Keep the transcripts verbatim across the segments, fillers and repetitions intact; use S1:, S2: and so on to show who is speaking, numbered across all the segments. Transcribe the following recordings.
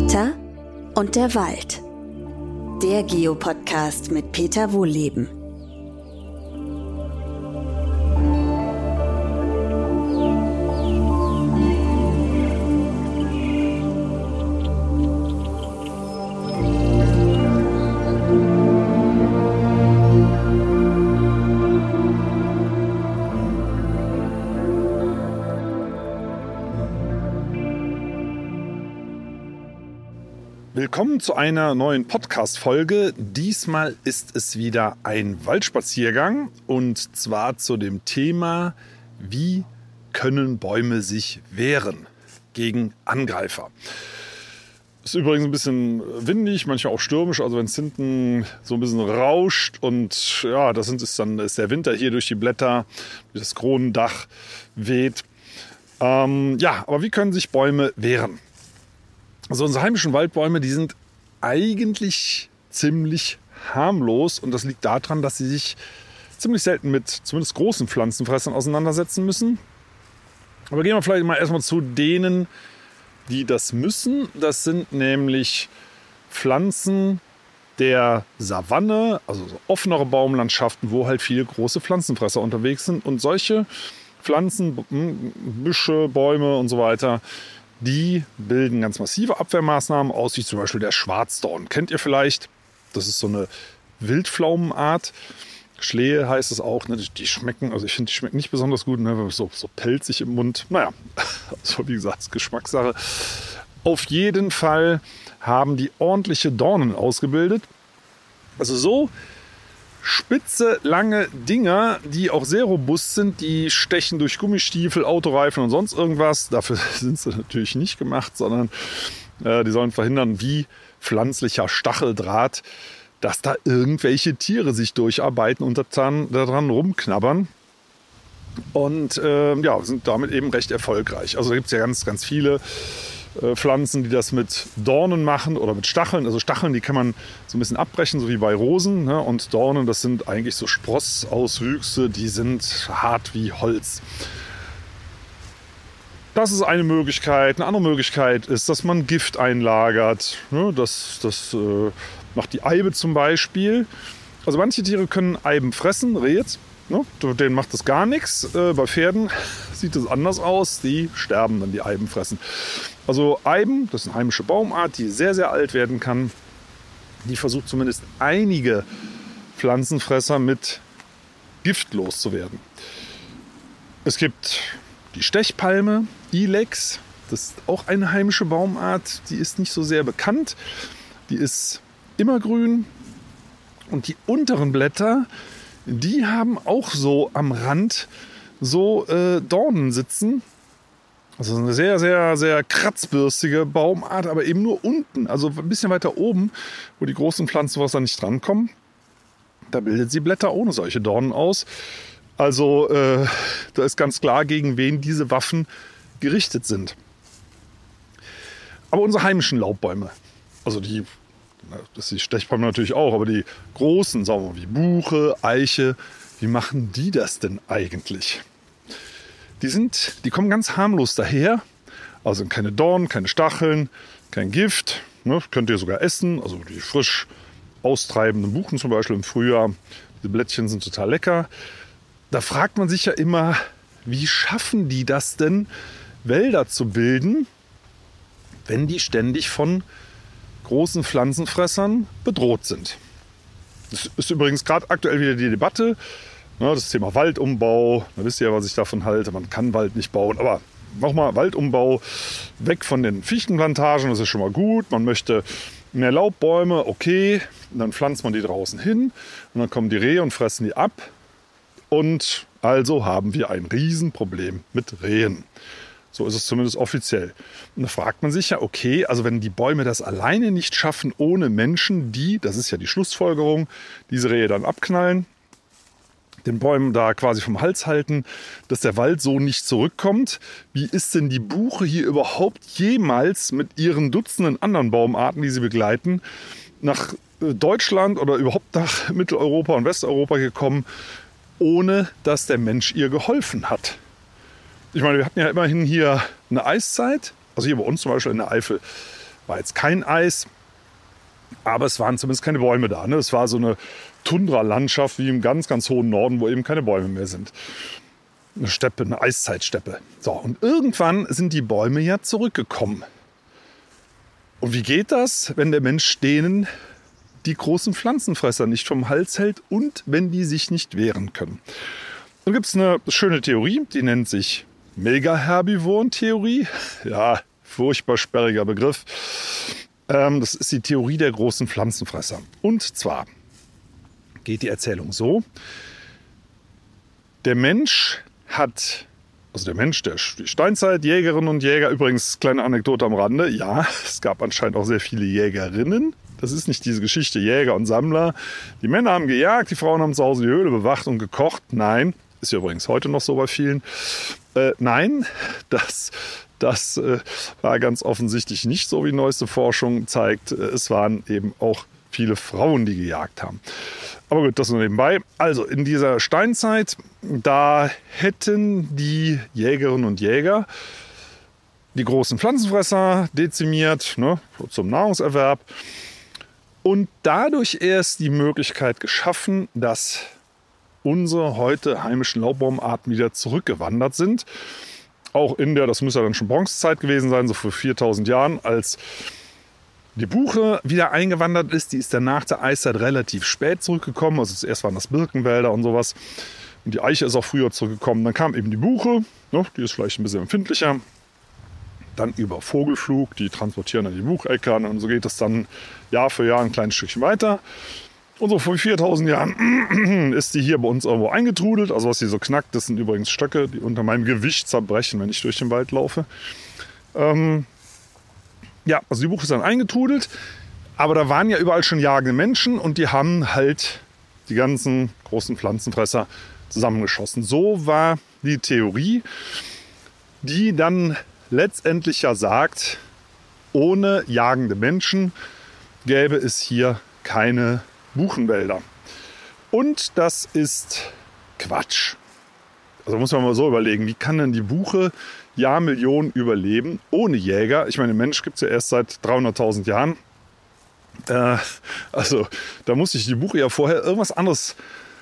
S1: Peter und der Wald. Der Geopodcast mit Peter Wohlleben.
S2: Willkommen zu einer neuen Podcast-Folge. Diesmal ist es wieder ein Waldspaziergang und zwar zu dem Thema, wie können Bäume sich wehren gegen Angreifer. Ist übrigens ein bisschen windig, manchmal auch stürmisch, also wenn es hinten so ein bisschen rauscht und ja, das ist dann ist der Winter hier durch die Blätter, durch das Kronendach weht. Ähm, ja, aber wie können sich Bäume wehren? Also unsere heimischen Waldbäume, die sind eigentlich ziemlich harmlos und das liegt daran, dass sie sich ziemlich selten mit zumindest großen Pflanzenfressern auseinandersetzen müssen. Aber gehen wir vielleicht mal erstmal zu denen, die das müssen. Das sind nämlich Pflanzen der Savanne, also so offenere Baumlandschaften, wo halt viele große Pflanzenfresser unterwegs sind. Und solche Pflanzen, Büsche, Bäume und so weiter, die bilden ganz massive Abwehrmaßnahmen aus, wie zum Beispiel der Schwarzdorn. Kennt ihr vielleicht? Das ist so eine Wildpflaumenart. Schlehe heißt es auch. Ne? Die schmecken, also ich finde, die schmecken nicht besonders gut, ne? so, so pelzig im Mund. Naja, so wie gesagt, Geschmackssache. Auf jeden Fall haben die ordentliche Dornen ausgebildet. Also so spitze, lange Dinger, die auch sehr robust sind, die stechen durch Gummistiefel, Autoreifen und sonst irgendwas. Dafür sind sie natürlich nicht gemacht, sondern äh, die sollen verhindern, wie pflanzlicher Stacheldraht, dass da irgendwelche Tiere sich durcharbeiten und daran, daran rumknabbern. Und äh, ja, sind damit eben recht erfolgreich. Also da gibt es ja ganz, ganz viele Pflanzen, die das mit Dornen machen oder mit Stacheln. Also Stacheln, die kann man so ein bisschen abbrechen, so wie bei Rosen. Ne? Und Dornen, das sind eigentlich so Sprossauswüchse, die sind hart wie Holz. Das ist eine Möglichkeit. Eine andere Möglichkeit ist, dass man Gift einlagert. Ne? Das, das äh, macht die Eibe zum Beispiel. Also manche Tiere können Eiben fressen, Rehe, ne? Denen macht das gar nichts. Äh, bei Pferden sieht es anders aus. Die sterben, wenn die Eiben fressen. Also Eiben, das ist eine heimische Baumart, die sehr, sehr alt werden kann. Die versucht zumindest einige Pflanzenfresser mit Gift loszuwerden. Es gibt die Stechpalme, Ilex. Das ist auch eine heimische Baumart. Die ist nicht so sehr bekannt. Die ist immergrün. Und die unteren Blätter, die haben auch so am Rand so äh, Dornen sitzen. Also eine sehr, sehr, sehr kratzbürstige Baumart, aber eben nur unten, also ein bisschen weiter oben, wo die großen Pflanzenfresser nicht drankommen. Da bildet sie Blätter ohne solche Dornen aus. Also äh, da ist ganz klar, gegen wen diese Waffen gerichtet sind. Aber unsere heimischen Laubbäume, also die, das ist die Stechpalme natürlich auch, aber die großen, sagen wir mal, wie Buche, Eiche, wie machen die das denn eigentlich? Die, sind, die kommen ganz harmlos daher, also keine Dornen, keine Stacheln, kein Gift. Ne, könnt ihr sogar essen, also die frisch austreibenden Buchen zum Beispiel im Frühjahr. Diese Blättchen sind total lecker. Da fragt man sich ja immer, wie schaffen die das denn, Wälder zu bilden, wenn die ständig von großen Pflanzenfressern bedroht sind. Das ist übrigens gerade aktuell wieder die Debatte. Das Thema Waldumbau, da wisst ihr ja, was ich davon halte. Man kann Wald nicht bauen, aber nochmal Waldumbau, weg von den Fichtenplantagen, das ist schon mal gut. Man möchte mehr Laubbäume, okay, und dann pflanzt man die draußen hin und dann kommen die Rehe und fressen die ab. Und also haben wir ein Riesenproblem mit Rehen. So ist es zumindest offiziell. Und da fragt man sich ja, okay, also wenn die Bäume das alleine nicht schaffen, ohne Menschen, die, das ist ja die Schlussfolgerung, diese Rehe dann abknallen, den Bäumen da quasi vom Hals halten, dass der Wald so nicht zurückkommt. Wie ist denn die Buche hier überhaupt jemals mit ihren Dutzenden anderen Baumarten, die sie begleiten, nach Deutschland oder überhaupt nach Mitteleuropa und Westeuropa gekommen, ohne dass der Mensch ihr geholfen hat? Ich meine, wir hatten ja immerhin hier eine Eiszeit, also hier bei uns zum Beispiel in der Eifel War jetzt kein Eis, aber es waren zumindest keine Bäume da. Ne? Es war so eine Tundra-Landschaft wie im ganz, ganz hohen Norden, wo eben keine Bäume mehr sind. Eine Steppe, eine Eiszeitsteppe. So, und irgendwann sind die Bäume ja zurückgekommen. Und wie geht das, wenn der Mensch denen die großen Pflanzenfresser nicht vom Hals hält und wenn die sich nicht wehren können? Dann gibt es eine schöne Theorie, die nennt sich Megaherbivoren-Theorie. Ja, furchtbar sperriger Begriff. Ähm, das ist die Theorie der großen Pflanzenfresser. Und zwar geht die Erzählung so: Der Mensch hat, also der Mensch, der die Steinzeit, Jägerinnen und Jäger, übrigens kleine Anekdote am Rande, ja, es gab anscheinend auch sehr viele Jägerinnen. Das ist nicht diese Geschichte Jäger und Sammler. Die Männer haben gejagt, die Frauen haben zu Hause die Höhle bewacht und gekocht. Nein, ist ja übrigens heute noch so bei vielen. Äh, nein, das, das äh, war ganz offensichtlich nicht so, wie neueste Forschung zeigt. Es waren eben auch viele Frauen, die gejagt haben. Aber gut, das nur nebenbei. Also in dieser Steinzeit, da hätten die Jägerinnen und Jäger die großen Pflanzenfresser dezimiert, ne, zum Nahrungserwerb. Und dadurch erst die Möglichkeit geschaffen, dass unsere heute heimischen Laubbaumarten wieder zurückgewandert sind. Auch in der, das müsste ja dann schon Bronzezeit gewesen sein, so vor viertausend Jahren, als die Buche wieder eingewandert ist. Die ist dann nach der Eiszeit relativ spät zurückgekommen. Also zuerst waren das Birkenwälder und sowas. Und die Eiche ist auch früher zurückgekommen. Dann kam eben die Buche, ne, die ist vielleicht ein bisschen empfindlicher. Dann über Vogelflug, die transportieren dann die Bucheckern. Und so geht es dann Jahr für Jahr ein kleines Stückchen weiter. Und so vor viertausend Jahren ist die hier bei uns irgendwo eingetrudelt. Also was hier so knackt, das sind übrigens Stöcke, die unter meinem Gewicht zerbrechen, wenn ich durch den Wald laufe. Ähm, ja, also die Buche ist dann eingetrudelt. Aber da waren ja überall schon jagende Menschen und die haben halt die ganzen großen Pflanzenfresser zusammengeschossen. So war die Theorie, die dann letztendlich ja sagt, ohne jagende Menschen gäbe es hier keine Buchenwälder. Und das ist Quatsch. Also muss man mal so überlegen, wie kann denn die Buche Jahrmillionen überleben ohne Jäger? Ich meine, der Mensch gibt es ja erst seit dreihunderttausend Jahren. Äh, also da muss sich die Buche ja vorher irgendwas anderes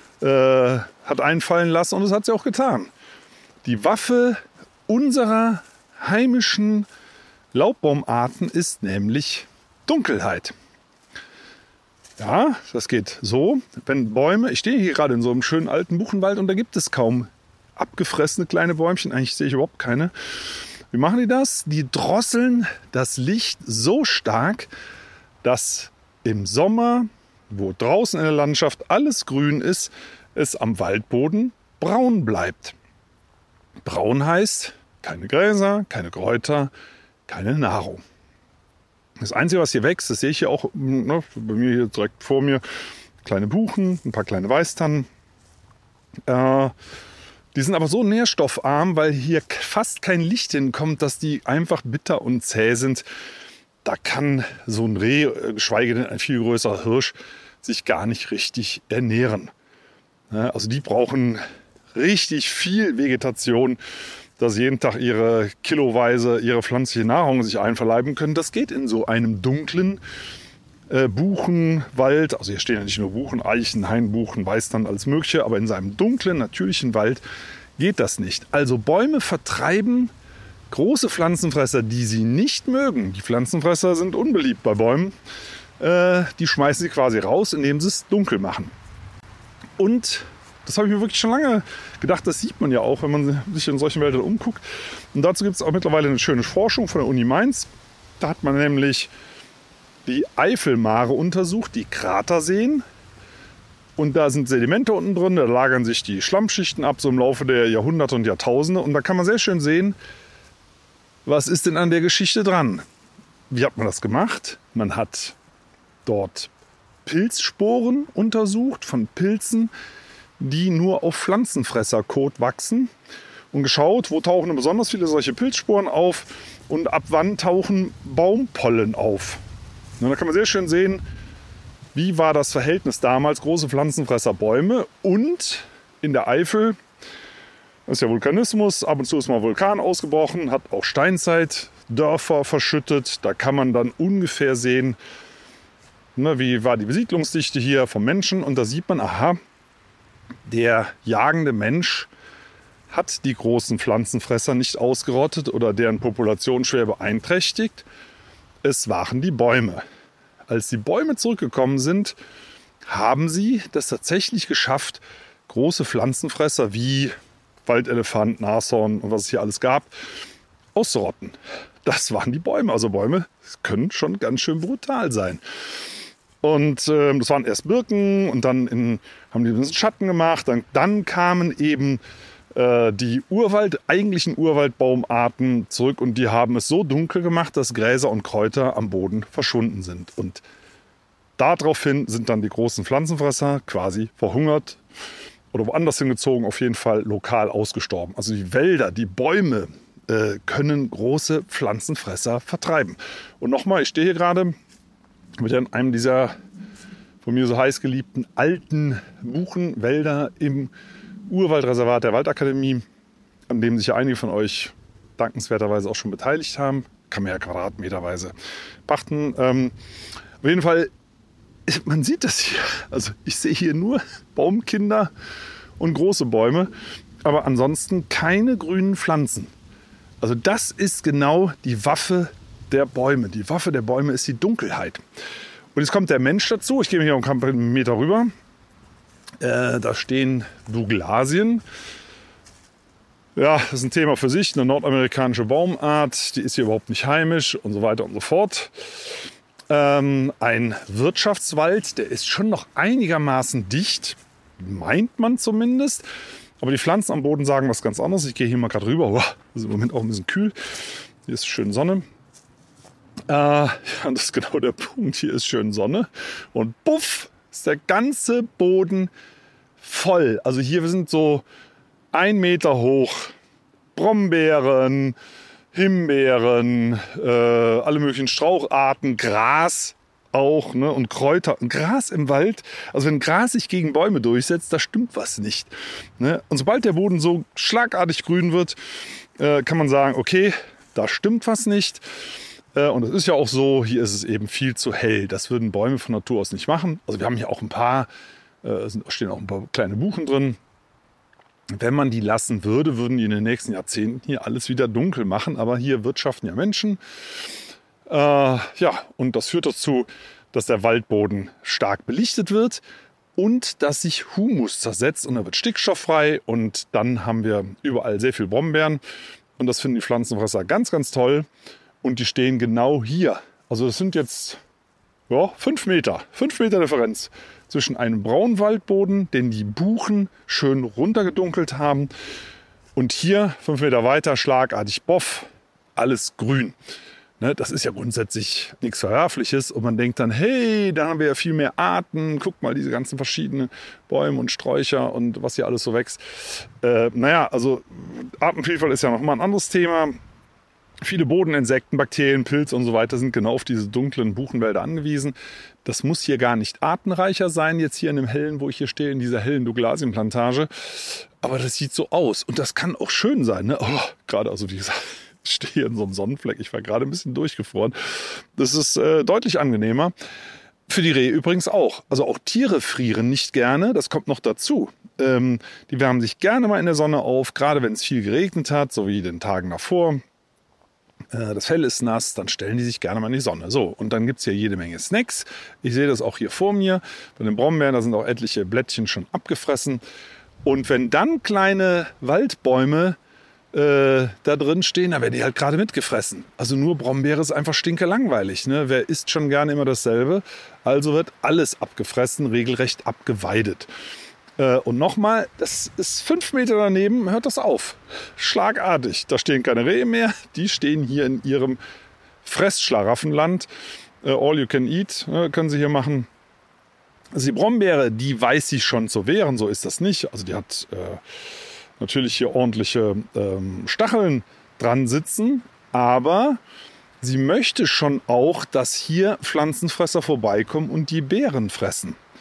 S2: äh, hat einfallen lassen und das hat sie auch getan. Die Waffe unserer heimischen Laubbaumarten ist nämlich Dunkelheit. Ja, das geht so, wenn Bäume, ich stehe hier gerade in so einem schönen alten Buchenwald und da gibt es kaum abgefressene kleine Bäumchen, eigentlich sehe ich überhaupt keine. Wie machen die das? Die drosseln das Licht so stark, dass im Sommer, wo draußen in der Landschaft alles grün ist, es am Waldboden braun bleibt. Braun heißt keine Gräser, keine Kräuter, keine Nahrung. Das Einzige, was hier wächst, das sehe ich hier auch, ne, bei mir hier direkt vor mir, kleine Buchen, ein paar kleine Weißtannen. Äh, die sind aber so nährstoffarm, weil hier fast kein Licht hinkommt, dass die einfach bitter und zäh sind. Da kann so ein Reh, geschweige denn ein viel größerer Hirsch, sich gar nicht richtig ernähren. Ja, also die brauchen richtig viel Vegetation, dass sie jeden Tag ihre kiloweise ihre pflanzliche Nahrung sich einverleiben können. Das geht in so einem dunklen äh, Buchenwald. Also hier stehen ja nicht nur Buchen, Eichen, Hainbuchen, Weißtannen, alles Mögliche. Aber in seinem dunklen, natürlichen Wald geht das nicht. Also Bäume vertreiben große Pflanzenfresser, die sie nicht mögen. Die Pflanzenfresser sind unbeliebt bei Bäumen. Äh, die schmeißen sie quasi raus, indem sie es dunkel machen. Und das habe ich mir wirklich schon lange gedacht, das sieht man ja auch, wenn man sich in solchen Wäldern umguckt. Und dazu gibt es auch mittlerweile eine schöne Forschung von der Uni Mainz. Da hat man nämlich die Eifelmare untersucht, die Kraterseen. Und da sind Sedimente unten drin, da lagern sich die Schlammschichten ab, so im Laufe der Jahrhunderte und Jahrtausende. Und da kann man sehr schön sehen, was ist denn an der Geschichte dran? Wie hat man das gemacht? Man hat dort Pilzsporen untersucht von Pilzen, die nur auf Pflanzenfresserkot wachsen und geschaut, wo tauchen besonders viele solche Pilzsporen auf und ab wann tauchen Baumpollen auf. Und da kann man sehr schön sehen, wie war das Verhältnis damals, große Pflanzenfresser, Bäume und in der Eifel, das ist ja Vulkanismus, ab und zu ist mal Vulkan ausgebrochen, hat auch Steinzeit Dörfer verschüttet. Da kann man dann ungefähr sehen, ne, wie war die Besiedlungsdichte hier vom Menschen. Und da sieht man, aha, der jagende Mensch hat die großen Pflanzenfresser nicht ausgerottet oder deren Population schwer beeinträchtigt. Es waren die Bäume. Als die Bäume zurückgekommen sind, haben sie das tatsächlich geschafft, große Pflanzenfresser wie Waldelefant, Nashorn und was es hier alles gab, auszurotten. Das waren die Bäume. Also Bäume können schon ganz schön brutal sein. Und äh, das waren erst Birken und dann in, haben die ein bisschen Schatten gemacht. Dann, dann kamen eben äh, die Urwald, eigentlichen Urwaldbaumarten zurück und die haben es so dunkel gemacht, dass Gräser und Kräuter am Boden verschwunden sind. Und daraufhin sind dann die großen Pflanzenfresser quasi verhungert oder woanders hingezogen, auf jeden Fall lokal ausgestorben. Also die Wälder, die Bäume äh, können große Pflanzenfresser vertreiben. Und nochmal, ich stehe hier gerade mit einem dieser von mir so heiß geliebten alten Buchenwälder im Urwaldreservat der Waldakademie, an dem sich ja einige von euch dankenswerterweise auch schon beteiligt haben. Kann man ja quadratmeterweise pachten. Ähm, auf jeden Fall, man sieht das hier. Also ich sehe hier nur Baumkinder und große Bäume, aber ansonsten keine grünen Pflanzen. Also das ist genau die Waffe der Bäume. Die Waffe der Bäume ist die Dunkelheit. Und jetzt kommt der Mensch dazu. Ich gehe hier einen Meter rüber. Äh, da stehen Douglasien. Ja, das ist ein Thema für sich. Eine nordamerikanische Baumart. Die ist hier überhaupt nicht heimisch und so weiter und so fort. Ähm, ein Wirtschaftswald, der ist schon noch einigermaßen dicht. Meint man zumindest. Aber die Pflanzen am Boden sagen was ganz anderes. Ich gehe hier mal gerade rüber. Das ist im Moment auch ein bisschen kühl. Hier ist schön Sonne. Äh, ja, das ist genau der Punkt. Hier ist schön Sonne. Und puff, ist der ganze Boden voll. Also hier sind so ein Meter hoch Brombeeren, Himbeeren, äh, alle möglichen Straucharten, Gras auch, ne, und Kräuter. Und Gras im Wald, also wenn Gras sich gegen Bäume durchsetzt, da stimmt was nicht. Ne? Und sobald der Boden so schlagartig grün wird, äh, kann man sagen, okay, da stimmt was nicht. Und es ist ja auch so, hier ist es eben viel zu hell. Das würden Bäume von Natur aus nicht machen. Also wir haben hier auch ein paar, es äh, stehen auch ein paar kleine Buchen drin. Wenn man die lassen würde, würden die in den nächsten Jahrzehnten hier alles wieder dunkel machen. Aber hier wirtschaften ja Menschen. Äh, ja, und das führt dazu, dass der Waldboden stark belichtet wird und dass sich Humus zersetzt und er wird stickstofffrei. Und dann haben wir überall sehr viel Brombeeren. Und das finden die Pflanzenfresser ganz, ganz toll. Und die stehen genau hier. Also das sind jetzt ja, fünf Meter. Fünf Meter Differenz zwischen einem braunen Waldboden, den die Buchen schön runtergedunkelt haben. Und hier, fünf Meter weiter, schlagartig, boff, alles grün. Ne, das ist ja grundsätzlich nichts Verwerfliches. Und man denkt dann, hey, da haben wir ja viel mehr Arten. Guck mal, diese ganzen verschiedenen Bäume und Sträucher und was hier alles so wächst. Äh, naja, also Artenvielfalt ist ja nochmal ein anderes Thema. Viele Bodeninsekten, Bakterien, Pilze und so weiter sind genau auf diese dunklen Buchenwälder angewiesen. Das muss hier gar nicht artenreicher sein, jetzt hier in dem hellen, wo ich hier stehe, in dieser hellen Douglasienplantage. Aber das sieht so aus und das kann auch schön sein. Ne? Oh, gerade, also wie gesagt, ich stehe hier in so einem Sonnenfleck. Ich war gerade ein bisschen durchgefroren. Das ist äh, deutlich angenehmer. Für die Rehe übrigens auch. Also auch Tiere frieren nicht gerne. Das kommt noch dazu. Ähm, die wärmen sich gerne mal in der Sonne auf, gerade wenn es viel geregnet hat, so wie den Tagen davor. Das Fell ist nass, dann stellen die sich gerne mal in die Sonne. So, und dann gibt es hier jede Menge Snacks. Ich sehe das auch hier vor mir. Bei den Brombeeren, da sind auch etliche Blättchen schon abgefressen. Und wenn dann kleine Waldbäume äh, da drin stehen, dann werden die halt gerade mitgefressen. Also nur Brombeere ist einfach stinkelangweilig. Ne? Wer isst schon gerne immer dasselbe? Also wird alles abgefressen, regelrecht abgeweidet. Und nochmal, das ist fünf Meter daneben, hört das auf. Schlagartig. Da stehen keine Rehe mehr. Die stehen hier in ihrem Fressschlaraffenland. All you can eat können sie hier machen. Also die Brombeere, die weiß sich schon zu wehren, so ist das nicht. Also die hat äh, natürlich hier ordentliche ähm, Stacheln dran sitzen. Aber sie möchte schon auch, dass hier Pflanzenfresser vorbeikommen und die Beeren fressen.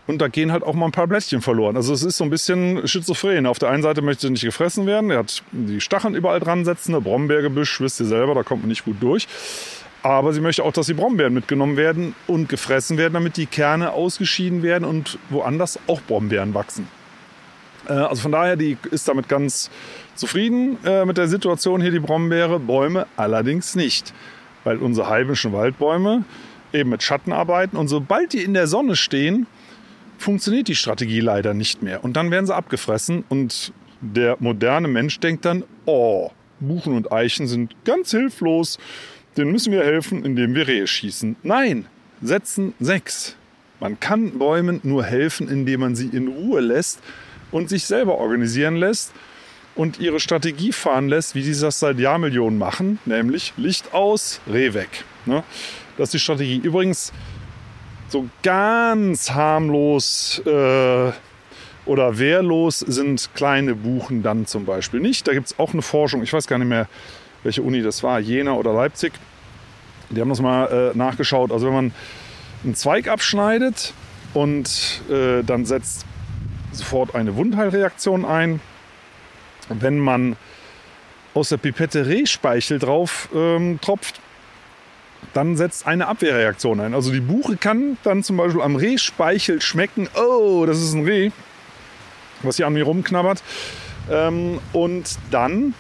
S2: Und da gehen halt auch mal ein paar Blättchen verloren. Also es ist so ein bisschen schizophren. Auf der einen Seite möchte sie nicht gefressen werden. Er hat die Stacheln überall dran setzen. Brombeergebüsch, wisst ihr selber, da kommt man nicht gut durch. Aber sie möchte auch, dass die Brombeeren mitgenommen werden und gefressen werden, damit die Kerne ausgeschieden werden und woanders auch Brombeeren wachsen. Äh, also von daher, die ist damit ganz zufrieden äh, mit der Situation hier, die Brombeere. Bäume allerdings nicht. Weil unsere heimischen Waldbäume eben mit Schatten arbeiten. Und sobald die in der Sonne stehen, funktioniert die Strategie leider nicht mehr. Und dann werden sie abgefressen und der moderne Mensch denkt dann, oh, Buchen und Eichen sind ganz hilflos, denen müssen wir helfen, indem wir Rehe schießen. Nein, setzen sechs. Man kann Bäumen nur helfen, indem man sie in Ruhe lässt und sich selber organisieren lässt und ihre Strategie fahren lässt, wie sie das seit Jahrmillionen machen, nämlich Licht aus, Reh weg. Ne? Das ist die Strategie. Übrigens, so ganz harmlos äh, oder wehrlos sind kleine Buchen dann zum Beispiel nicht. Da gibt es auch eine Forschung, ich weiß gar nicht mehr, welche Uni das war, Jena oder Leipzig. Die haben das mal äh, nachgeschaut. Also wenn man einen Zweig abschneidet und äh, dann setzt sofort eine Wundheilreaktion ein. Wenn man aus der Pipette Rehspeichel drauf ähm, tropft, dann setzt eine Abwehrreaktion ein. Also die Buche kann dann zum Beispiel am Rehspeichel schmecken, oh, das ist ein Reh, was hier an mir rumknabbert. Ähm, und dann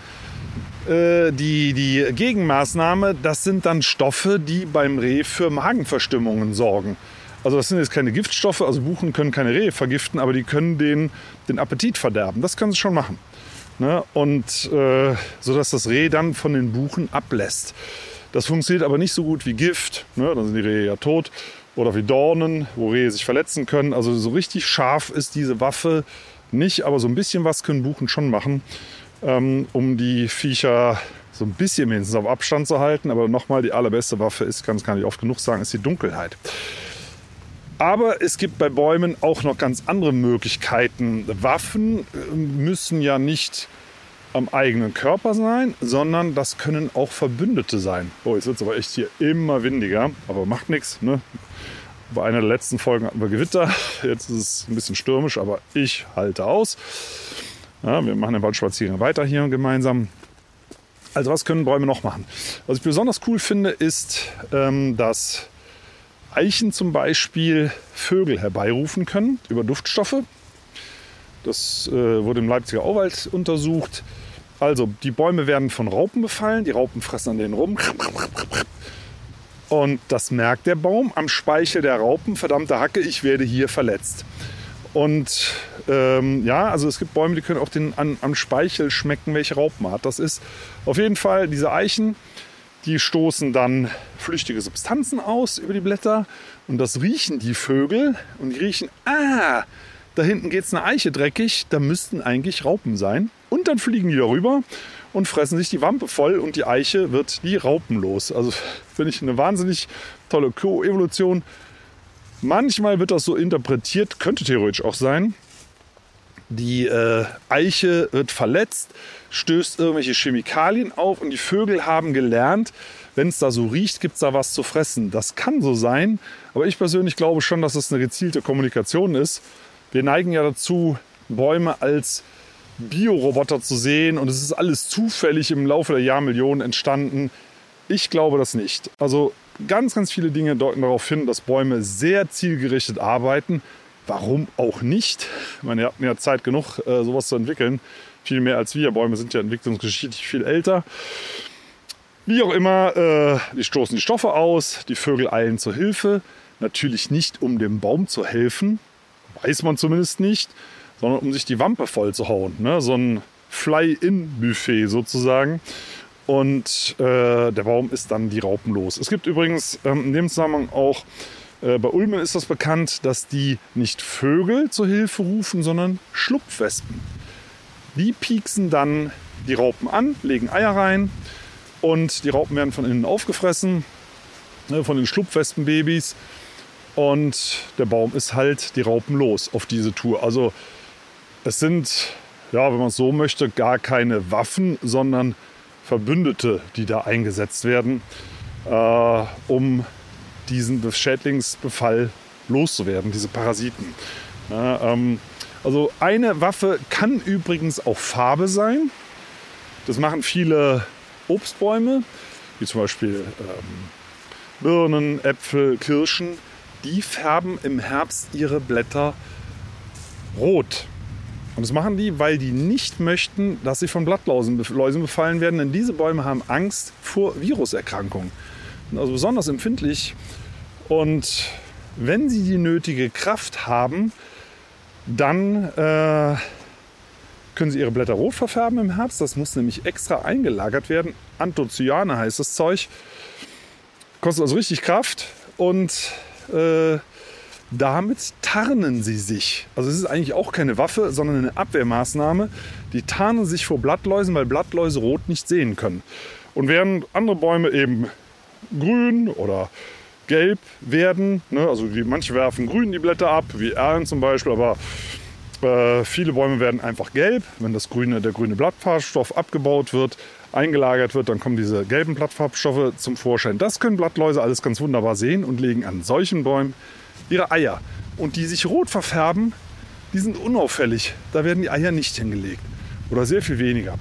S2: äh, die, die Gegenmaßnahme, das sind dann Stoffe, die beim Reh für Magenverstimmungen sorgen. Also das sind jetzt keine Giftstoffe, also Buchen können keine Rehe vergiften, aber die können den, den Appetit verderben. Das können sie schon machen. Ne? Und äh, sodass das Reh dann von den Buchen ablässt. Das funktioniert aber nicht so gut wie Gift, ne? Dann sind die Rehe ja tot. Oder wie Dornen, wo Rehe sich verletzen können. Also so richtig scharf ist diese Waffe nicht, aber so ein bisschen was können Buchen schon machen, ähm, um die Viecher so ein bisschen mindestens auf Abstand zu halten. Aber nochmal, die allerbeste Waffe ist, kann es gar nicht oft genug sagen, ist die Dunkelheit. Aber es gibt bei Bäumen auch noch ganz andere Möglichkeiten. Waffen müssen ja nicht am eigenen Körper sein, sondern das können auch Verbündete sein. Oh, jetzt wird es aber echt hier immer windiger, aber macht nichts. Ne? Bei einer der letzten Folgen hatten wir Gewitter, jetzt ist es ein bisschen stürmisch, aber ich halte aus. Ja, wir machen den Waldspaziergang weiter hier gemeinsam. Also was können Bäume noch machen? Was ich besonders cool finde, ist, ähm, dass Eichen zum Beispiel Vögel herbeirufen können über Duftstoffe. Das äh, wurde im Leipziger Auwald untersucht. Also die Bäume werden von Raupen befallen. Die Raupen fressen an denen rum. Und das merkt der Baum am Speichel der Raupen. Verdammte Hacke, ich werde hier verletzt. Und ähm, ja, also es gibt Bäume, die können auch den, an, am Speichel schmecken, welche Raupenart das ist. Auf jeden Fall diese Eichen, die stoßen dann flüchtige Substanzen aus über die Blätter. Und das riechen die Vögel. Und die riechen, ah, da hinten geht es eine Eiche dreckig, da müssten eigentlich Raupen sein. Und dann fliegen die darüber und fressen sich die Wampe voll und die Eiche wird die Raupen los. Also finde ich eine wahnsinnig tolle Koevolution. Manchmal wird das so interpretiert, könnte theoretisch auch sein. Die äh, Eiche wird verletzt, stößt irgendwelche Chemikalien auf und die Vögel haben gelernt, wenn es da so riecht, gibt es da was zu fressen. Das kann so sein, aber ich persönlich glaube schon, dass es eine gezielte Kommunikation ist. Wir neigen ja dazu, Bäume als Bioroboter zu sehen und es ist alles zufällig im Laufe der Jahrmillionen entstanden. Ich glaube das nicht. Also ganz, ganz viele Dinge deuten darauf hin, dass Bäume sehr zielgerichtet arbeiten. Warum auch nicht? Ich meine, wir hatten ja Zeit genug, sowas zu entwickeln. Viel mehr als wir. Bäume sind ja entwicklungsgeschichtlich viel älter. Wie auch immer, äh, die stoßen die Stoffe aus, die Vögel eilen zur Hilfe. Natürlich nicht, um dem Baum zu helfen, weiß man zumindest nicht, sondern um sich die Wampe voll zu hauen. Ne? So ein Fly-in-Buffet sozusagen. Und äh, der Baum ist dann die Raupen los. Es gibt übrigens ähm, in dem Zusammenhang auch, äh, bei Ulmen ist das bekannt, dass die nicht Vögel zur Hilfe rufen, sondern Schlupfwespen. Die pieksen dann die Raupen an, legen Eier rein und die Raupen werden von innen aufgefressen, ne, von den Schlupfwespenbabys. Und der Baum ist halt die Raupen los auf diese Tour. Also es sind, ja, wenn man es so möchte, gar keine Waffen, sondern Verbündete, die da eingesetzt werden, äh, um diesen Schädlingsbefall loszuwerden, diese Parasiten. Ja, ähm, also eine Waffe kann übrigens auch Farbe sein. Das machen viele Obstbäume, wie zum Beispiel ähm, Birnen, Äpfel, Kirschen. Die färben im Herbst ihre Blätter rot. Und das machen die, weil die nicht möchten, dass sie von Blattläusen befallen werden. Denn diese Bäume haben Angst vor Viruserkrankungen. Sind also besonders empfindlich. Und wenn sie die nötige Kraft haben, dann äh, können sie ihre Blätter rot verfärben im Herbst. Das muss nämlich extra eingelagert werden. Anthocyane heißt das Zeug. Kostet also richtig Kraft. Und äh, damit tarnen sie sich. Also es ist eigentlich auch keine Waffe, sondern eine Abwehrmaßnahme. Die tarnen sich vor Blattläusen, weil Blattläuse rot nicht sehen können. Und während andere Bäume eben grün oder gelb werden, ne, also die, manche werfen grün die Blätter ab, wie Erlen zum Beispiel, aber äh, viele Bäume werden einfach gelb. Wenn das grüne, der grüne Blattfarbstoff abgebaut wird, eingelagert wird, dann kommen diese gelben Blattfarbstoffe zum Vorschein. Das können Blattläuse alles ganz wunderbar sehen und legen an solchen Bäumen ihre Eier. Und die sich rot verfärben, die sind unauffällig. Da werden die Eier nicht hingelegt. Oder sehr viel weniger.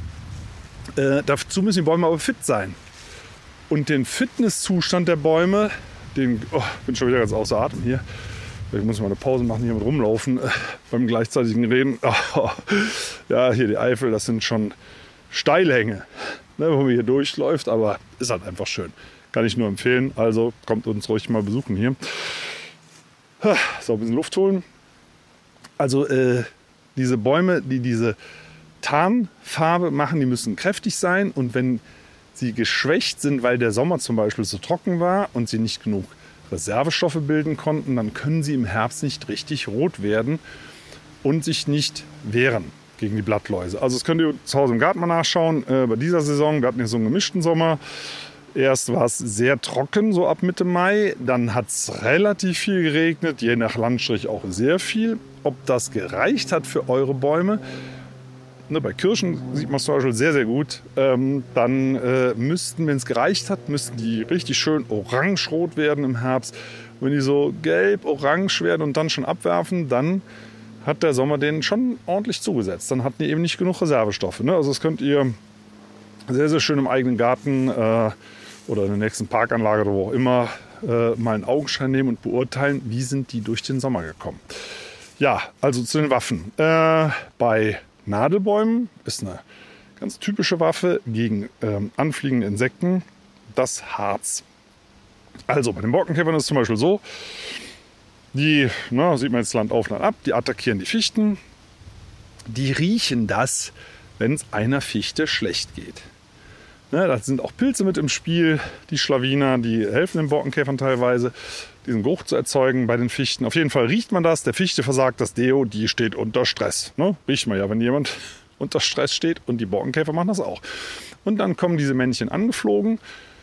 S2: Äh, dazu müssen die Bäume aber fit sein. Und den Fitnesszustand der Bäume, den, oh, bin schon wieder ganz außer Atem hier. Ich muss mal eine Pause machen, hier mit rumlaufen, äh, beim gleichzeitigen Reden. Oh, ja, hier die Eifel, das sind schon Steilhänge, ne, wo man hier durchläuft, aber ist halt einfach schön. Kann ich nur empfehlen. Also kommt uns ruhig mal besuchen hier. So, ein bisschen Luft holen. Also äh, diese Bäume, die diese Tarnfarbe machen, die müssen kräftig sein. Und wenn sie geschwächt sind, weil der Sommer zum Beispiel so trocken war und sie nicht genug Reservestoffe bilden konnten, dann können sie im Herbst nicht richtig rot werden und sich nicht wehren gegen die Blattläuse. Also das könnt ihr zu Hause im Garten mal nachschauen. Äh, bei dieser Saison, wir hatten ja so einen gemischten Sommer. Erst war es sehr trocken, so ab Mitte Mai. Dann hat es relativ viel geregnet, je nach Landstrich auch sehr viel. Ob das gereicht hat für eure Bäume, ne, bei Kirschen sieht man es zum Beispiel sehr, sehr gut. Ähm, dann äh, müssten, wenn es gereicht hat, müssten die richtig schön orange-rot werden im Herbst. Wenn die so gelb-orange werden und dann schon abwerfen, dann hat der Sommer denen schon ordentlich zugesetzt. Dann hatten die eben nicht genug Reservestoffe. Ne? Also das könnt ihr sehr, sehr schön im eigenen Garten äh, oder in der nächsten Parkanlage oder wo auch immer äh, mal einen Augenschein nehmen und beurteilen, wie sind die durch den Sommer gekommen. Ja, also zu den Waffen. Äh, bei Nadelbäumen ist eine ganz typische Waffe gegen ähm, anfliegende Insekten das Harz. Also bei den Borkenkäfern ist es zum Beispiel so, die, na, sieht man jetzt Land auf, Land ab, die attackieren die Fichten. Die riechen das, wenn es einer Fichte schlecht geht. Ne, da sind auch Pilze mit im Spiel, die Schlawiner, die helfen den Borkenkäfern teilweise, diesen Geruch zu erzeugen bei den Fichten. Auf jeden Fall riecht man das, der Fichte versagt das Deo, die steht unter Stress. Ne? Riecht man ja, wenn jemand unter Stress steht, und die Borkenkäfer machen das auch. Und dann kommen diese Männchen angeflogen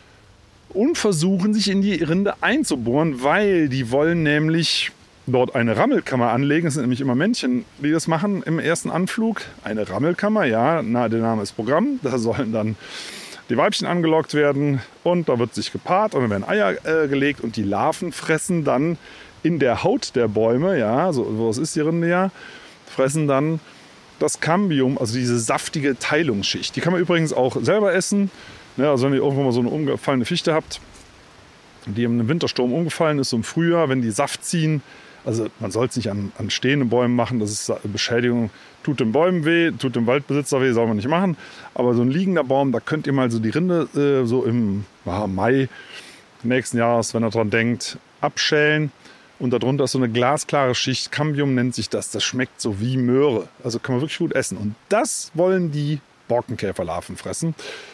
S2: und versuchen sich in die Rinde einzubohren, weil die wollen nämlich dort eine Rammelkammer anlegen. Es sind nämlich immer Männchen, die das machen im ersten Anflug. Eine Rammelkammer, ja, na, der Name ist Programm. Da sollen dann die Weibchen angelockt werden und da wird sich gepaart und dann werden Eier äh, gelegt und die Larven fressen dann in der Haut der Bäume, ja, so was ist die Rinde ja, fressen dann das Cambium, also diese saftige Teilungsschicht. Die kann man übrigens auch selber essen. Ja, also wenn ihr irgendwo mal so eine umgefallene Fichte habt, die im Wintersturm umgefallen ist, so im Frühjahr, wenn die Saft ziehen, also man soll es nicht an, an stehenden Bäumen machen, das ist Beschädigung, tut den Bäumen weh, tut dem Waldbesitzer weh, soll man nicht machen. Aber so ein liegender Baum, da könnt ihr mal so die Rinde äh, so im ja, Mai nächsten Jahres, wenn ihr dran denkt, abschälen. Und darunter ist so eine glasklare Schicht, Cambium nennt sich das, das schmeckt so wie Möhre. Also kann man wirklich gut essen. Und das wollen die Borkenkäferlarven fressen.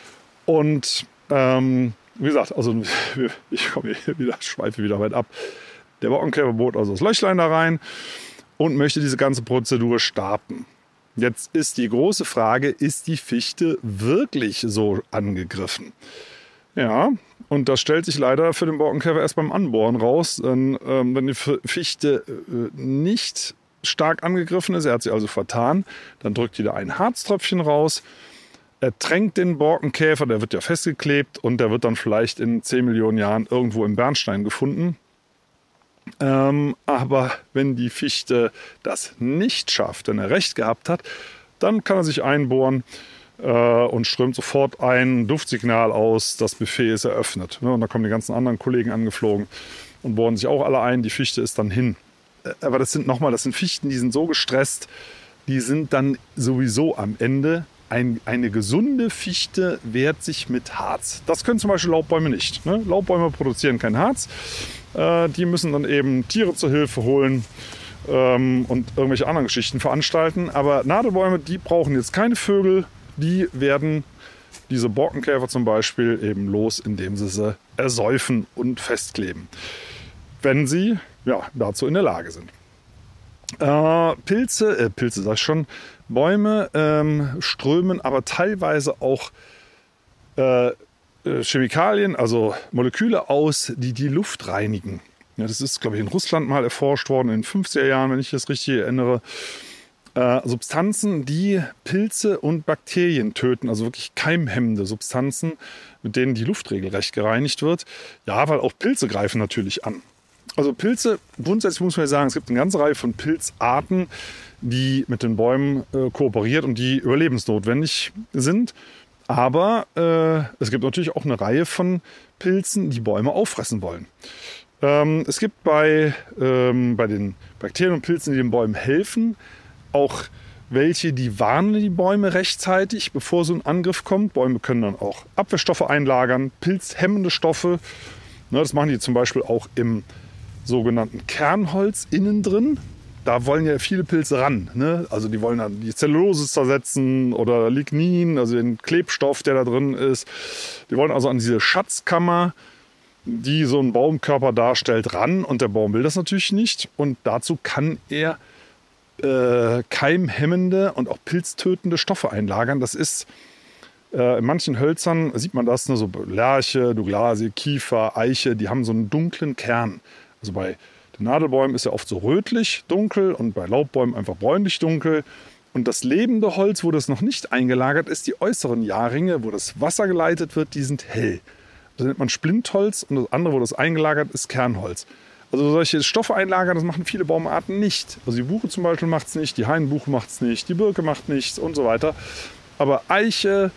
S2: Und ähm, wie gesagt, also ich komme hier wieder, schweife wieder weit ab. Der Borkenkäfer bohrt also das Löchlein da rein und möchte diese ganze Prozedur starten. Jetzt ist die große Frage, ist die Fichte wirklich so angegriffen? Ja, und das stellt sich leider für den Borkenkäfer erst beim Anbohren raus. Denn, ähm, wenn die Fichte äh, nicht stark angegriffen ist, er hat sie also vertan, dann drückt wieder ein Harztröpfchen raus. Er tränkt den Borkenkäfer, der wird ja festgeklebt und der wird dann vielleicht in zehn Millionen Jahren irgendwo im Bernstein gefunden. Ähm, aber wenn die Fichte das nicht schafft, wenn er recht gehabt hat, dann kann er sich einbohren äh, und strömt sofort ein Duftsignal aus, das Buffet ist eröffnet. Ne? Und da kommen die ganzen anderen Kollegen angeflogen und bohren sich auch alle ein, die Fichte ist dann hin. Äh, aber das sind nochmal, das sind Fichten, die sind so gestresst, die sind dann sowieso am Ende. Ein, eine gesunde Fichte wehrt sich mit Harz. Das können zum Beispiel Laubbäume nicht. Ne? Laubbäume produzieren kein Harz. Äh, die müssen dann eben Tiere zur Hilfe holen ähm, und irgendwelche anderen Geschichten veranstalten. Aber Nadelbäume, die brauchen jetzt keine Vögel. Die werden diese Borkenkäfer zum Beispiel eben los, indem sie sie ersäufen und festkleben. Wenn sie ja, dazu in der Lage sind. Äh, Pilze, äh, Pilze sag ich schon, Bäume ähm, strömen aber teilweise auch äh, Chemikalien, also Moleküle aus, die die Luft reinigen. Ja, das ist, glaube ich, in Russland mal erforscht worden, in den fünfziger Jahren, wenn ich das richtig erinnere. Äh, Substanzen, die Pilze und Bakterien töten, also wirklich keimhemmende Substanzen, mit denen die Luft regelrecht gereinigt wird. Ja, weil auch Pilze greifen natürlich an. Also Pilze, grundsätzlich muss man sagen, es gibt eine ganze Reihe von Pilzarten, die mit den Bäumen äh, kooperiert und die überlebensnotwendig sind. Aber äh, es gibt natürlich auch eine Reihe von Pilzen, die Bäume auffressen wollen. Ähm, es gibt bei, ähm, bei den Bakterien und Pilzen, die den Bäumen helfen, auch welche, die warnen die Bäume rechtzeitig, bevor so ein Angriff kommt. Bäume können dann auch Abwehrstoffe einlagern, pilzhemmende Stoffe. Ne, das machen die zum Beispiel auch im sogenannten Kernholz innen drin. Da wollen ja viele Pilze ran. Ne? Also die wollen dann die Zellulose zersetzen oder Lignin, also den Klebstoff, der da drin ist. Die wollen also an diese Schatzkammer, die so ein Baumkörper darstellt, ran. Und der Baum will das natürlich nicht. Und dazu kann er äh, keimhemmende und auch pilztötende Stoffe einlagern. Das ist äh, in manchen Hölzern, sieht man das, ne? So Lärche, Douglasie, Kiefer, Eiche, die haben so einen dunklen Kern. Also bei den Nadelbäumen ist ja oft so rötlich dunkel und bei Laubbäumen einfach bräunlich dunkel. Und das lebende Holz, wo das noch nicht eingelagert ist, die äußeren Jahrringe, wo das Wasser geleitet wird, die sind hell. Das nennt man Splintholz und das andere, wo das eingelagert ist, Kernholz. Also solche Stoffe einlagern, das machen viele Baumarten nicht. Also die Buche zum Beispiel macht es nicht, die Hainbuche macht es nicht, die Birke macht nichts und so weiter. Aber Eiche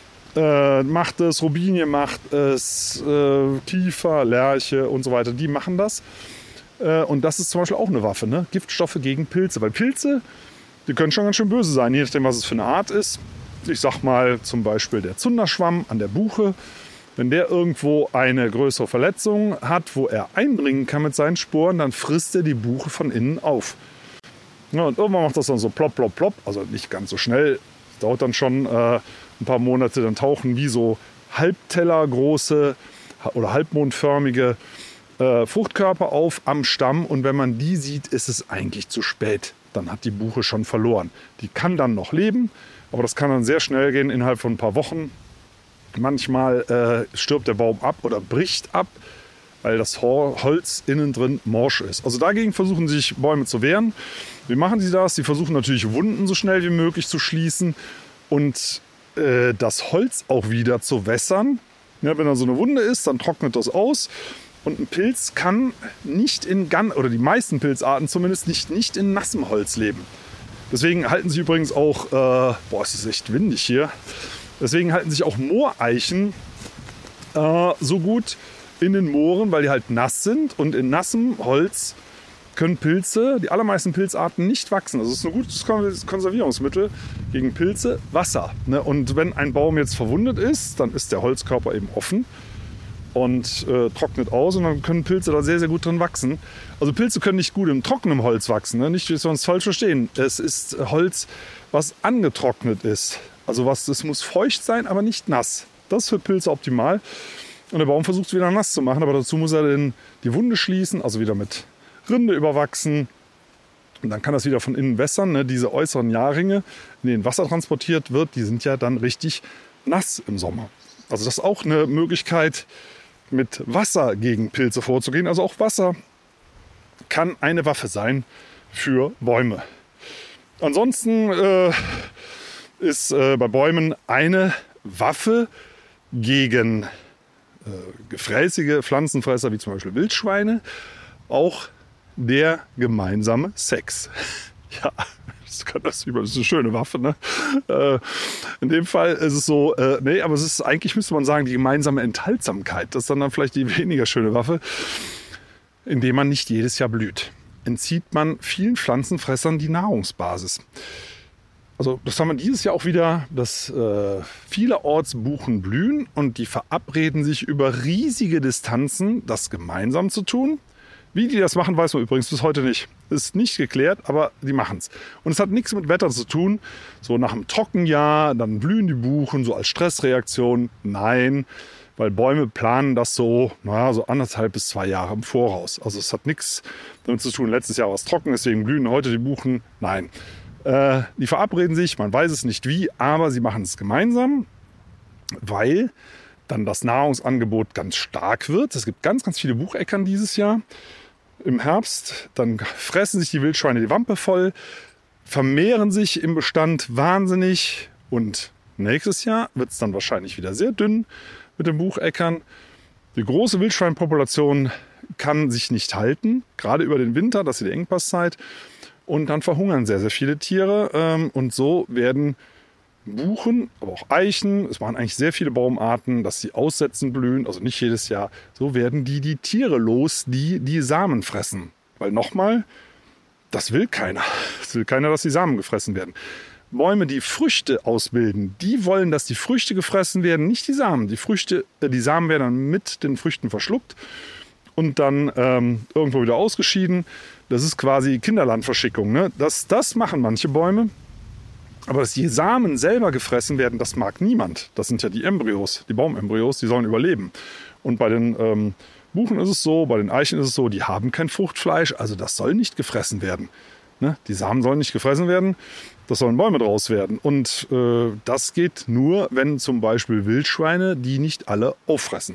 S2: äh, macht es, Robinie macht es, äh, Kiefer, Lärche und so weiter, die machen das. Äh, und das ist zum Beispiel auch eine Waffe, ne? Giftstoffe gegen Pilze. Weil Pilze, die können schon ganz schön böse sein, je nachdem, was es für eine Art ist. Ich sag mal zum Beispiel der Zunderschwamm an der Buche. Wenn der irgendwo eine größere Verletzung hat, wo er eindringen kann mit seinen Sporen, dann frisst er die Buche von innen auf. Ja, und irgendwann macht das dann so plopp, plopp, plopp. Also nicht ganz so schnell. Das dauert dann schon äh, ein paar Monate. Dann tauchen wie so halbtellergroße oder halbmondförmige äh, Fruchtkörper auf am Stamm. Und wenn man die sieht, ist es eigentlich zu spät. Dann hat die Buche schon verloren. Die kann dann noch leben, aber das kann dann sehr schnell gehen, innerhalb von ein paar Wochen. Manchmal äh, stirbt der Baum ab oder bricht ab, weil das Holz innen drin morsch ist. Also dagegen versuchen sich Bäume zu wehren. Wie machen sie das? Sie versuchen natürlich Wunden so schnell wie möglich zu schließen und äh, das Holz auch wieder zu wässern. Ja, wenn da so eine Wunde ist, dann trocknet das aus. Und ein Pilz kann nicht in ganz, oder die meisten Pilzarten zumindest, nicht, nicht in nassem Holz leben. Deswegen halten sich übrigens auch, äh, boah, es ist echt windig hier. Deswegen halten sich auch Mooreichen äh, so gut in den Mooren, weil die halt nass sind. Und in nassem Holz können Pilze, die allermeisten Pilzarten, nicht wachsen. Also es ist ein gutes Konservierungsmittel gegen Pilze, Wasser. Ne? Und wenn ein Baum jetzt verwundet ist, dann ist der Holzkörper eben offen und äh, trocknet aus. Und dann können Pilze da sehr, sehr gut drin wachsen. Also Pilze können nicht gut im trockenen Holz wachsen. Ne? Nicht, dass wir uns falsch verstehen. Es ist Holz, was angetrocknet ist. Also was, es muss feucht sein, aber nicht nass. Das ist für Pilze optimal. Und der Baum versucht es wieder nass zu machen, aber dazu muss er den, die Wunde schließen, also wieder mit Rinde überwachsen. Und dann kann das wieder von innen wässern. Ne? Diese äußeren Jahrringe, in denen Wasser transportiert wird, die sind ja dann richtig nass im Sommer. Also das ist auch eine Möglichkeit, mit Wasser gegen Pilze vorzugehen. Also auch Wasser kann eine Waffe sein für Bäume. Ansonsten äh, ist äh, bei Bäumen eine Waffe gegen äh, gefräßige Pflanzenfresser, wie zum Beispiel Wildschweine, auch der gemeinsame Sex. Ja, das ist eine schöne Waffe, ne? Äh, in dem Fall ist es so, äh, nee, aber es ist eigentlich, müsste man sagen, die gemeinsame Enthaltsamkeit. Das ist dann, dann vielleicht die weniger schöne Waffe, indem man nicht jedes Jahr blüht. Entzieht man vielen Pflanzenfressern die Nahrungsbasis. Also das haben wir dieses Jahr auch wieder, dass äh, vielerorts Buchen blühen und die verabreden sich über riesige Distanzen, das gemeinsam zu tun. Wie die das machen, weiß man übrigens bis heute nicht. Ist nicht geklärt, aber die machen es. Und es hat nichts mit Wetter zu tun. So nach einem Trockenjahr, dann blühen die Buchen so als Stressreaktion. Nein, weil Bäume planen das so, naja, so anderthalb bis zwei Jahre im Voraus. Also es hat nichts damit zu tun, letztes Jahr war es trocken, deswegen blühen heute die Buchen. Nein. Äh, die verabreden sich, man weiß es nicht wie, aber sie machen es gemeinsam, weil dann das Nahrungsangebot ganz stark wird. Es gibt ganz, ganz viele Bucheckern dieses Jahr im Herbst. Dann fressen sich die Wildschweine die Wampe voll, vermehren sich im Bestand wahnsinnig und nächstes Jahr wird es dann wahrscheinlich wieder sehr dünn mit den Bucheckern. Die große Wildschweinpopulation kann sich nicht halten, gerade über den Winter, das ist die Engpasszeit. Und dann verhungern sehr, sehr viele Tiere. Und so werden Buchen, aber auch Eichen, es waren eigentlich sehr viele Baumarten, dass sie aussetzen blühen, also nicht jedes Jahr. So werden die die Tiere los, die die Samen fressen. Weil nochmal, das will keiner. Das will keiner, dass die Samen gefressen werden. Bäume, die Früchte ausbilden, die wollen, dass die Früchte gefressen werden, nicht die Samen. Die Früchte, die Samen werden dann mit den Früchten verschluckt und dann ähm, irgendwo wieder ausgeschieden. Das ist quasi Kinderlandverschickung. Ne? Das, das machen manche Bäume. Aber dass die Samen selber gefressen werden, das mag niemand. Das sind ja die Embryos, die Baumembryos, die sollen überleben. Und bei den ähm, Buchen ist es so, bei den Eichen ist es so, die haben kein Fruchtfleisch, also das soll nicht gefressen werden. Ne? Die Samen sollen nicht gefressen werden, das sollen Bäume draus werden. Und äh, das geht nur, wenn zum Beispiel Wildschweine die nicht alle auffressen.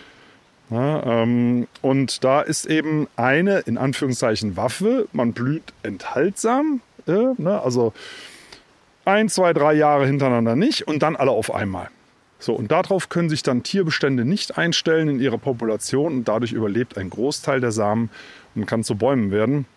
S2: Ja, ähm, und da ist eben eine, in Anführungszeichen, Waffe. Man blüht enthaltsam, äh, ne? Also ein, zwei, drei Jahre hintereinander nicht und dann alle auf einmal. So, und darauf können sich dann Tierbestände nicht einstellen in ihrer Population und dadurch überlebt ein Großteil der Samen und kann zu Bäumen werden.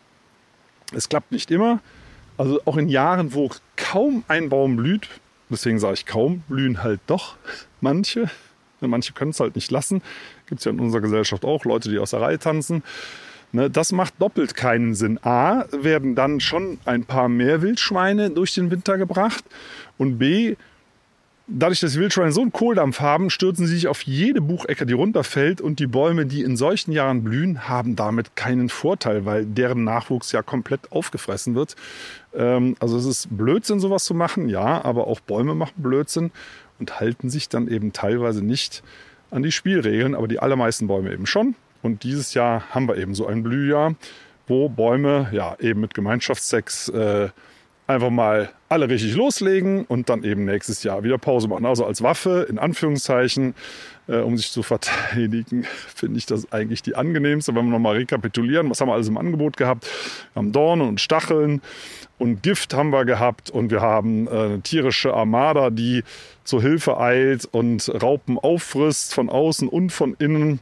S2: Es klappt nicht immer. Also auch in Jahren, wo kaum ein Baum blüht, deswegen sage ich kaum, blühen halt doch manche. Manche können es halt nicht lassen. Gibt es ja in unserer Gesellschaft auch Leute, die aus der Reihe tanzen. Das macht doppelt keinen Sinn. A, werden dann schon ein paar mehr Wildschweine durch den Winter gebracht. Und B, dadurch, dass die Wildschweine so einen Kohldampf haben, stürzen sie sich auf jede Buchecke, die runterfällt. Und die Bäume, die in solchen Jahren blühen, haben damit keinen Vorteil, weil deren Nachwuchs ja komplett aufgefressen wird. Also es ist Blödsinn, sowas zu machen. Ja, aber auch Bäume machen Blödsinn und halten sich dann eben teilweise nicht an die Spielregeln. Aber die allermeisten Bäume eben schon. Und dieses Jahr haben wir eben so ein Blühjahr, wo Bäume ja eben mit Gemeinschaftssex äh, einfach mal alle richtig loslegen und dann eben nächstes Jahr wieder Pause machen. Also als Waffe, in Anführungszeichen, äh, um sich zu verteidigen, finde ich das eigentlich die angenehmste. Wenn wir nochmal rekapitulieren, was haben wir alles im Angebot gehabt? Wir haben Dornen und Stacheln und Gift haben wir gehabt und wir haben äh, eine tierische Armada, die zur Hilfe eilt und Raupen auffrisst von außen und von innen.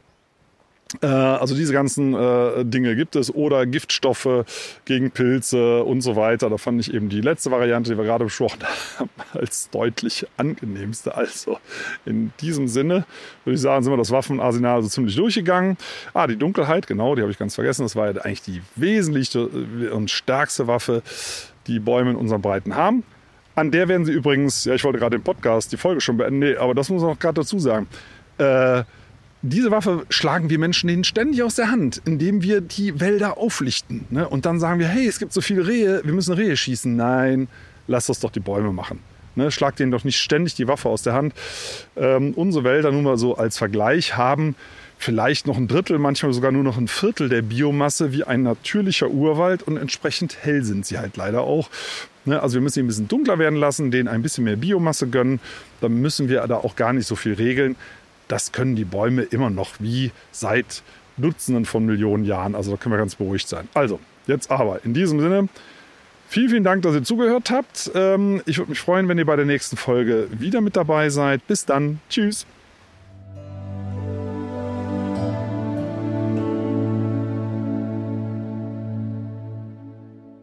S2: Also diese ganzen äh, Dinge gibt es oder Giftstoffe gegen Pilze und so weiter. Da fand ich eben die letzte Variante, die wir gerade besprochen haben, als deutlich angenehmste. Also in diesem Sinne würde ich sagen, sind wir das Waffenarsenal so ziemlich durchgegangen. Ah, die Dunkelheit, genau, die habe ich ganz vergessen. Das war ja eigentlich die wesentlichste und stärkste Waffe, die Bäume in unseren Breiten haben. An der werden sie übrigens, ja, ich wollte gerade den Podcast, die Folge schon beenden, nee, aber das muss man auch gerade dazu sagen, äh, diese Waffe schlagen wir Menschen denen ständig aus der Hand, indem wir die Wälder auflichten. Ne? Und dann sagen wir, hey, es gibt so viele Rehe, wir müssen Rehe schießen. Nein, lass das doch die Bäume machen. Ne? Schlag denen doch nicht ständig die Waffe aus der Hand. Ähm, unsere Wälder, nun mal so als Vergleich, haben vielleicht noch ein Drittel, manchmal sogar nur noch ein Viertel der Biomasse wie ein natürlicher Urwald. Und entsprechend hell sind sie halt leider auch. Ne? Also wir müssen ihn ein bisschen dunkler werden lassen, denen ein bisschen mehr Biomasse gönnen. Dann müssen wir da auch gar nicht so viel regeln. Das können die Bäume immer noch wie seit Dutzenden von Millionen Jahren. Also da können wir ganz beruhigt sein. Also, jetzt aber in diesem Sinne, vielen, vielen Dank, dass ihr zugehört habt. Ich würde mich freuen, wenn ihr bei der nächsten Folge wieder mit dabei seid. Bis dann. Tschüss.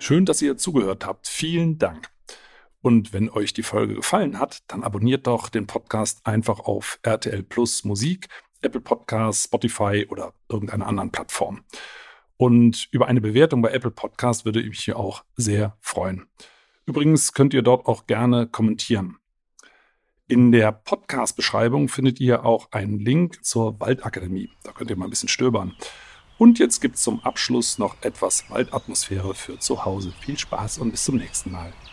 S2: Schön, dass ihr zugehört habt. Vielen Dank. Und wenn euch die Folge gefallen hat, dann abonniert doch den Podcast einfach auf R T L Plus Musik, Apple Podcasts, Spotify oder irgendeiner anderen Plattform. Und über eine Bewertung bei Apple Podcasts würde ich mich hier auch sehr freuen. Übrigens könnt ihr dort auch gerne kommentieren. In der Podcast-Beschreibung findet ihr auch einen Link zur Waldakademie. Da könnt ihr mal ein bisschen stöbern. Und jetzt gibt es zum Abschluss noch etwas Waldatmosphäre für zu Hause. Viel Spaß und bis zum nächsten Mal.